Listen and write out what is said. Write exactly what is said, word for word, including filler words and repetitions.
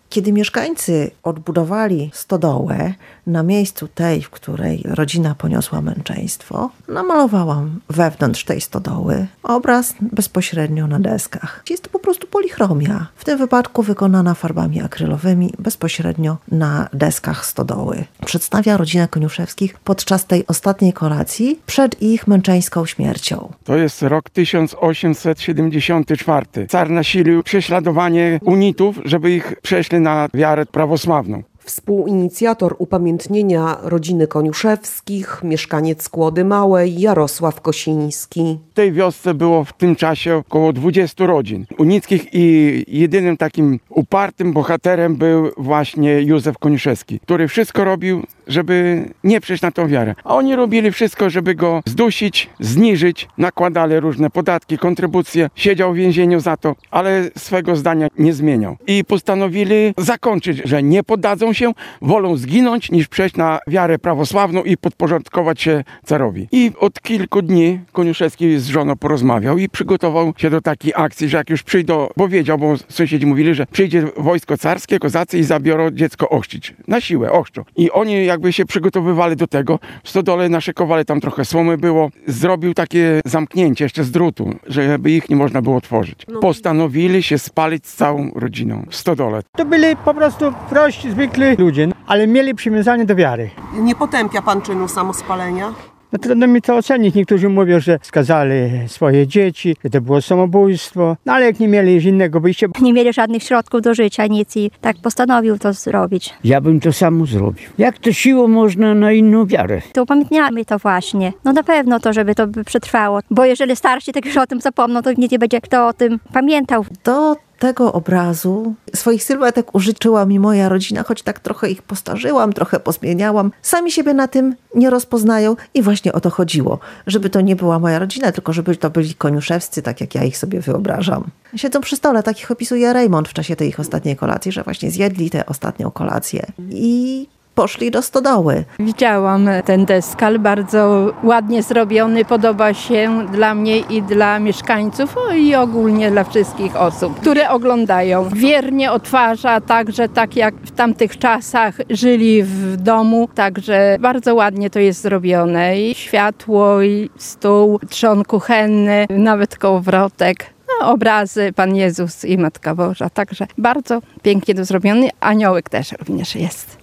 Kiedy mieszkańcy odbudowali stodołę na miejscu tej, w której rodzina poniosła męczeństwo, namalowałam wewnątrz tej stodoły obraz bezpośrednio na deskach. Jest to po prostu polichromia, w tym wypadku wykonana farbami akrylowymi bezpośrednio na deskach stodoły. Przedstawia rodzinę Koniuszewskich podczas tej ostatniej kolacji przed ich męczeńską śmiercią. To jest rok tysiąc osiemset siedemdziesiąty czwarty. Car nasilił prześladowanie unitów, żeby ich prześli na wiarę prawosławną. Współinicjator upamiętnienia rodziny Koniuszewskich, mieszkaniec Skłody Małej, Jarosław Kosiński. W tej wiosce było w tym czasie około dwudziestu rodzin unickich i jedynym takim upartym bohaterem był właśnie Józef Koniuszewski, który wszystko robił, żeby nie przejść na tą wiarę. A oni robili wszystko, żeby go zdusić, zniżyć, nakładali różne podatki, kontrybucje. Siedział w więzieniu za to, ale swego zdania nie zmieniał. I postanowili zakończyć, że nie poddadzą się, wolą zginąć, niż przejść na wiarę prawosławną i podporządkować się carowi. I od kilku dni Koniuszewski z żoną porozmawiał i przygotował się do takiej akcji, że jak już przyjdą, bo wiedział, bo sąsiedzi mówili, że przyjdzie wojsko carskie, kozacy i zabiorą dziecko ochrzcić. Na siłę, ochrzczą. I oni jakby się przygotowywali do tego. W stodole naszykowali, tam trochę słomy było. Zrobił takie zamknięcie jeszcze z drutu, żeby ich nie można było otworzyć. Postanowili się spalić z całą rodziną w stodole. To byli po prostu prości, zwykli ludzie, ale mieli przywiązanie do wiary. Nie potępia pan czynu samospalenia? No trudno mi to ocenić. Niektórzy mówią, że skazali swoje dzieci, że to było samobójstwo, no ale jak nie mieli już innego wyjścia. Nie mieli żadnych środków do życia, nic i tak postanowił to zrobić. Ja bym to samo zrobił. Jak to siłą można na inną wiarę? To upamiętniamy to właśnie. No na pewno to, żeby to przetrwało, bo jeżeli starsi tak już o tym zapomną, to nie będzie kto o tym pamiętał. Do tego obrazu swoich sylwetek użyczyła mi moja rodzina, choć tak trochę ich postarzyłam, trochę pozmieniałam. Sami siebie na tym nie rozpoznają i właśnie o to chodziło. Żeby to nie była moja rodzina, tylko żeby to byli Koniuszewscy, tak jak ja ich sobie wyobrażam. Siedzą przy stole, tak ich opisuje Raymond w czasie tej ich ostatniej kolacji, że właśnie zjedli tę ostatnią kolację i poszli do stodoły. Widziałam ten deskal, bardzo ładnie zrobiony, podoba się dla mnie i dla mieszkańców i ogólnie dla wszystkich osób, które oglądają. Wiernie odtwarza także tak jak w tamtych czasach żyli w domu, także bardzo ładnie to jest zrobione. I światło, i stół, trzon kuchenny, nawet kołowrotek. No, obrazy Pan Jezus i Matka Boża, także bardzo pięknie to zrobiony. Aniołek też również jest.